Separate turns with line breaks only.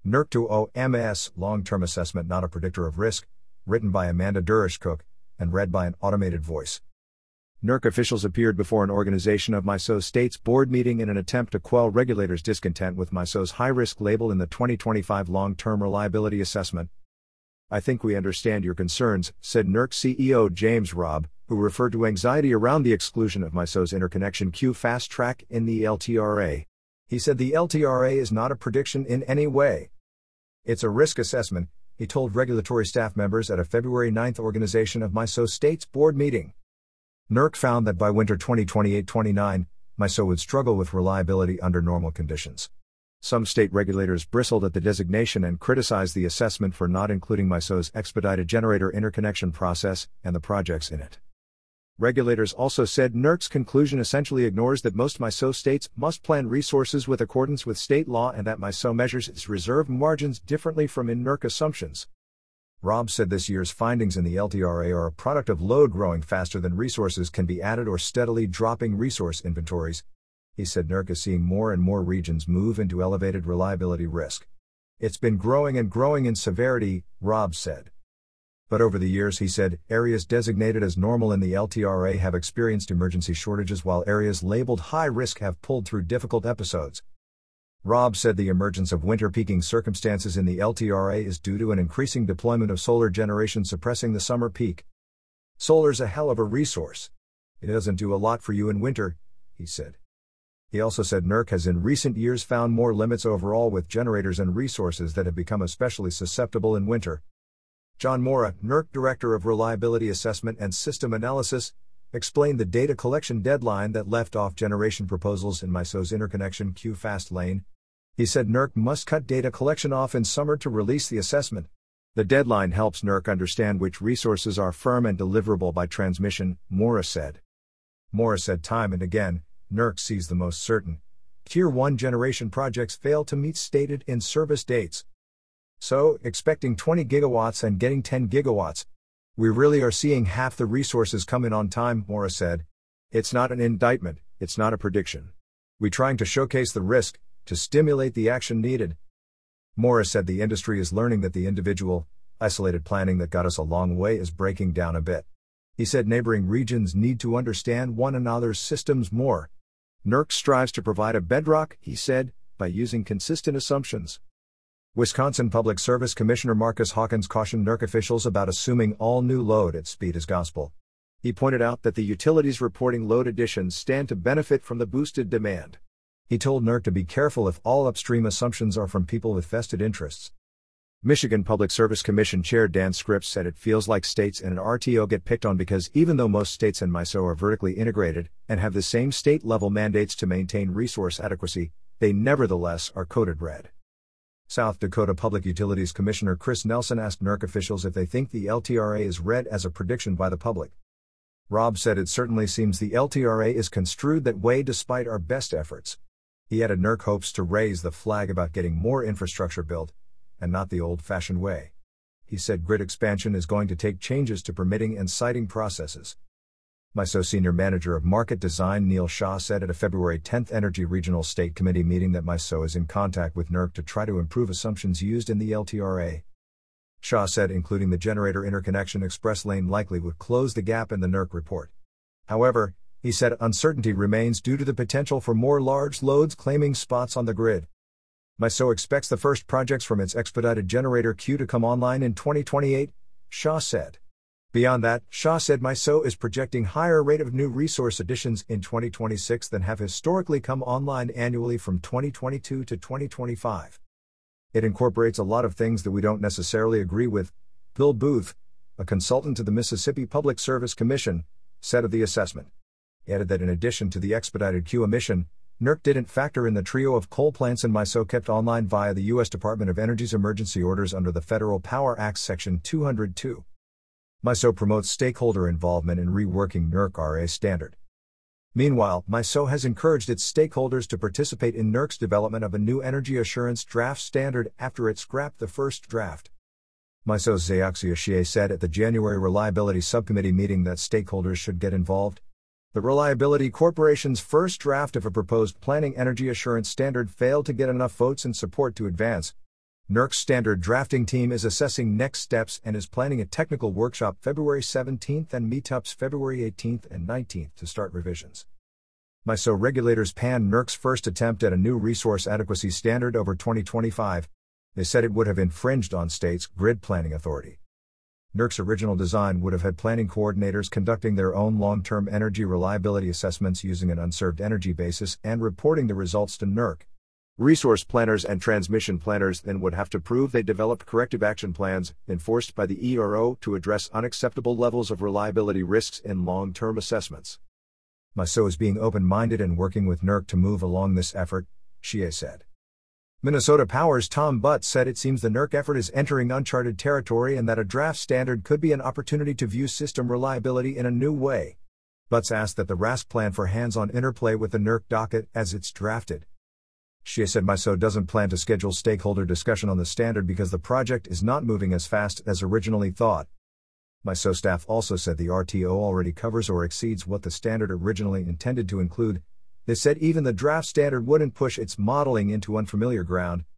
NERC to OMS, Long-Term Assessment Not a Predictor of Risk, written by Amanda Durish-Cook, and read by an automated voice. NERC officials appeared before an organization of MISO states board meeting in an attempt to quell regulators' discontent with MISO's high-risk label in the 2025 Long-Term Reliability Assessment. "I think we understand your concerns," said NERC CEO James Robb, who referred to anxiety around the exclusion of MISO's interconnection queue fast track in the LTRA. He said the LTRA is not a prediction in any way. It's a risk assessment, he told regulatory staff members at a February 9 organization of MISO states board meeting. NERC found that by winter 2028-29, MISO would struggle with reliability under normal conditions. Some state regulators bristled at the designation and criticized the assessment for not including MISO's expedited generator interconnection process and the projects in it. Regulators also said NERC's conclusion essentially ignores that most MISO states must plan resources with accordance with state law and that MISO measures its reserve margins differently from in NERC assumptions. Robb said this year's findings in the LTRA are a product of load growing faster than resources can be added or steadily dropping resource inventories. He said NERC is seeing more and more regions move into elevated reliability risk. "It's been growing and growing in severity," Robb said. But over the years, he said, areas designated as normal in the LTRA have experienced emergency shortages while areas labeled high risk have pulled through difficult episodes. Robb said the emergence of winter peaking circumstances in the LTRA is due to an increasing deployment of solar generation suppressing the summer peak. "Solar's a hell of a resource. It doesn't do a lot for you in winter," he said. He also said NERC has in recent years found more limits overall with generators and resources that have become especially susceptible in winter. John Mora, NERC Director of Reliability Assessment and System Analysis, explained the data collection deadline that left off generation proposals in MISO's interconnection queue fast lane. He said NERC must cut data collection off in summer to release the assessment. "The deadline helps NERC understand which resources are firm and deliverable by transmission," Mora said. Mora said time and again, NERC sees the most certain Tier 1 generation projects fail to meet stated in-service dates. "So, expecting 20 gigawatts and getting 10 gigawatts. We really are seeing half the resources come in on time," Mora said. "It's not an indictment, it's not a prediction. We're trying to showcase the risk, to stimulate the action needed." Mora said the industry is learning that the individual, isolated planning that got us a long way is breaking down a bit. He said neighboring regions need to understand one another's systems more. "NERC strives to provide a bedrock," he said, by using consistent assumptions. Wisconsin Public Service Commissioner Marcus Hawkins cautioned NERC officials about assuming all new load at speed is gospel. He pointed out that the utilities reporting load additions stand to benefit from the boosted demand. He told NERC to be careful if all upstream assumptions are from people with vested interests. Michigan Public Service Commission Chair Dan Scripps said it feels like states and an RTO get picked on because even though most states and MISO are vertically integrated and have the same state-level mandates to maintain resource adequacy, they nevertheless are coded red. South Dakota Public Utilities Commissioner Chris Nelson asked NERC officials if they think the LTRA is read as a prediction by the public. Robb said it certainly seems the LTRA is construed that way despite our best efforts. He added NERC hopes to raise the flag about getting more infrastructure built, and not the old-fashioned way. He said grid expansion is going to take changes to permitting and siting processes. MISO Senior Manager of Market Design Neil Shaw said at a February 10 Energy Regional State Committee meeting that MISO is in contact with NERC to try to improve assumptions used in the LTRA. Shaw said including the generator interconnection express lane likely would close the gap in the NERC report. However, he said uncertainty remains due to the potential for more large loads claiming spots on the grid. MISO expects the first projects from its expedited generator queue to come online in 2028, Shaw said. Beyond that, Shaw said MISO is projecting higher rate of new resource additions in 2026 than have historically come online annually from 2022 to 2025. It incorporates a lot of things that we don't necessarily agree with, Bill Booth, a consultant to the Mississippi Public Service Commission, said of the assessment. He added that in addition to the expedited queue emission, NERC didn't factor in the trio of coal plants in MISO kept online via the U.S. Department of Energy's emergency orders under the Federal Power Act Section 202. MISO promotes stakeholder involvement in reworking NERC RA standard. Meanwhile, MISO has encouraged its stakeholders to participate in NERC's development of a new energy assurance draft standard after it scrapped the first draft. MISO's Xiaoxia Xie said at the January Reliability Subcommittee meeting that stakeholders should get involved. The Reliability Corporation's first draft of a proposed planning energy assurance standard failed to get enough votes and support to advance. NERC's standard drafting team is assessing next steps and is planning a technical workshop February 17th and meetups February 18th and 19th to start revisions. MISO regulators panned NERC's first attempt at a new resource adequacy standard over 2025. They said it would have infringed on states' grid planning authority. NERC's original design would have had planning coordinators conducting their own long-term energy reliability assessments using an unserved energy basis and reporting the results to NERC. Resource planners and transmission planners then would have to prove they developed corrective action plans, enforced by the ERO, to address unacceptable levels of reliability risks in long-term assessments. MISO is being open-minded and working with NERC to move along this effort, Shea said. Minnesota Power's Tom Butts said it seems the NERC effort is entering uncharted territory and that a draft standard could be an opportunity to view system reliability in a new way. Butts asked that the RASC plan for hands-on interplay with the NERC docket as it's drafted. Shea said MISO doesn't plan to schedule stakeholder discussion on the standard because the project is not moving as fast as originally thought. MISO staff also said the RTO already covers or exceeds what the standard originally intended to include. They said even the draft standard wouldn't push its modeling into unfamiliar ground,